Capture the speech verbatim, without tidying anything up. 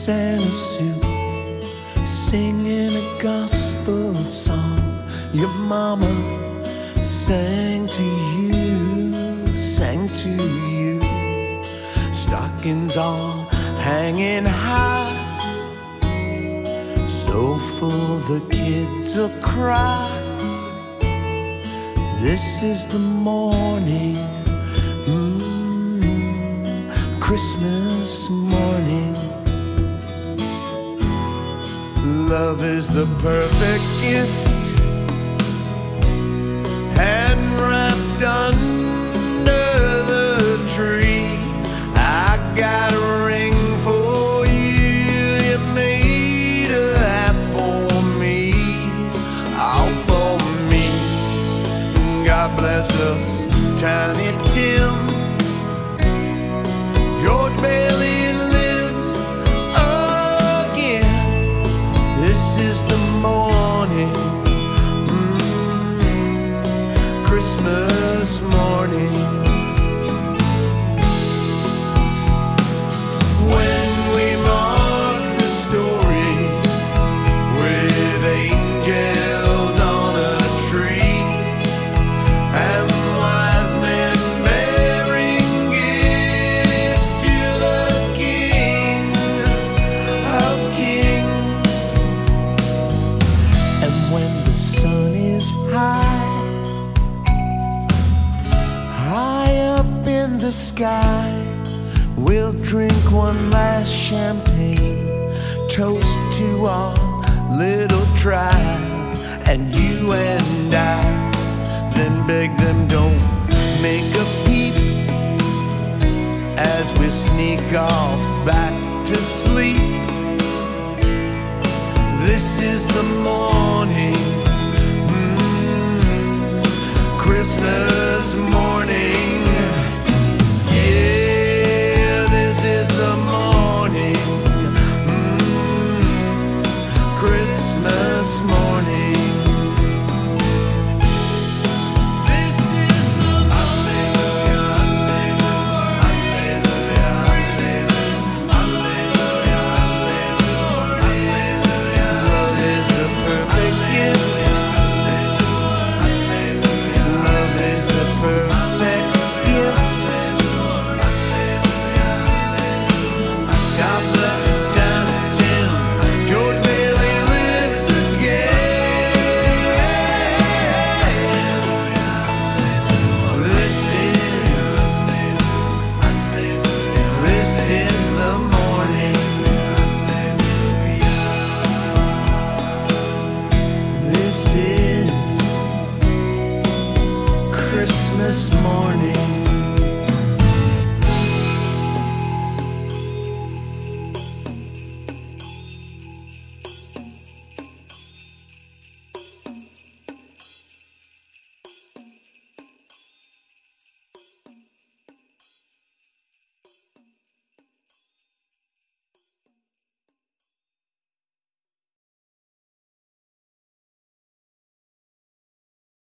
Santa suit, singing a gospel song. Your mama sang to you, sang to you. Stockings all hanging high, so full the kids will cry. This is the morning, mm, Christmas morning. Love is the perfect gift, hand wrapped under the tree. I got a ring for you, you made a hat for me, all for me. God bless us, Tiny Tim. George Bailey lives again. This is the morning, mm, Christmas morning. When we mark the story with angels on a tree and wise men bearing gifts to the King of Kings. And when the sun is high, high up in the sky, we'll drink one last champagne, toast to our little tribe, and you and I, then beg them don't make a peep as we sneak off back to sleep. This is the morning, mm, Christmas morning.